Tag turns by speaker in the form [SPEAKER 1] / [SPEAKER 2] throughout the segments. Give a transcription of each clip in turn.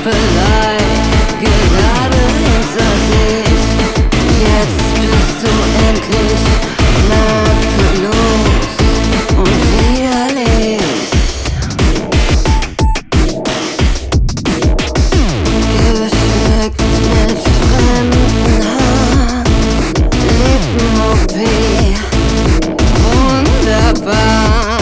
[SPEAKER 1] Schnippelei gerade hinter sich. Jetzt bist du endlich makellos und widerlich. Geschmückt mit fremden Haaren, Lippen-OP, wunderbar.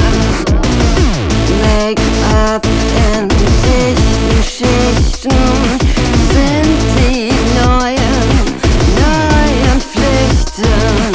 [SPEAKER 1] Make-up in dichten Schichten sind die neuen Pflichten.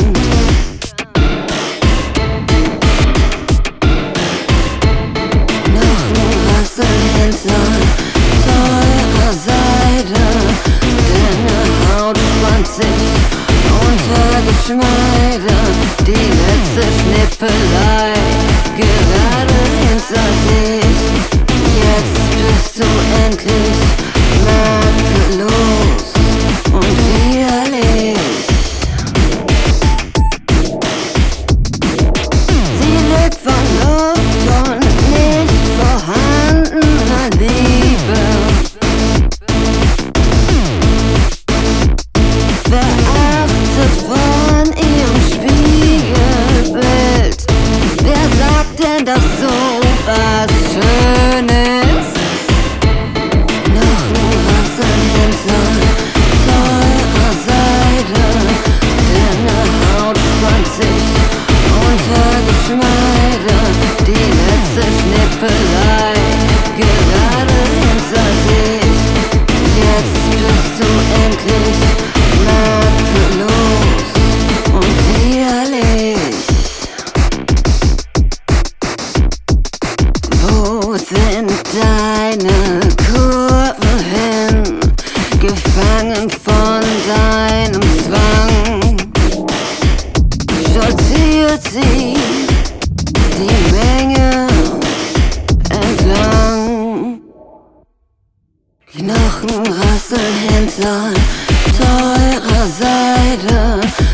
[SPEAKER 1] Noch ein Rasselhintern, teurer Seide, dünne Haut spannt sich unter Geschmeide. Die letzte Schnippelei gerade hinter sich. Jetzt bist du endlich makellos und widerlich. Sie lebt von Luft und nicht vorhandener Liebe. Verachtet von ihrem Spiegelbild. Wer sagt denn, dass so was schön ist? Noch ein Rasselhintern, teurer Seide, dünne Haut spannt sich unter Geschmeide. Die letzte Schnippelei gerade hinter sich. Jetzt bist du endlich makellos und widerlich. Wo sind deine Kurven hin? Gefangen von deinem Zwang, stolziert sie die Menge entlang. Knochenrassel hintern, teurer Seide,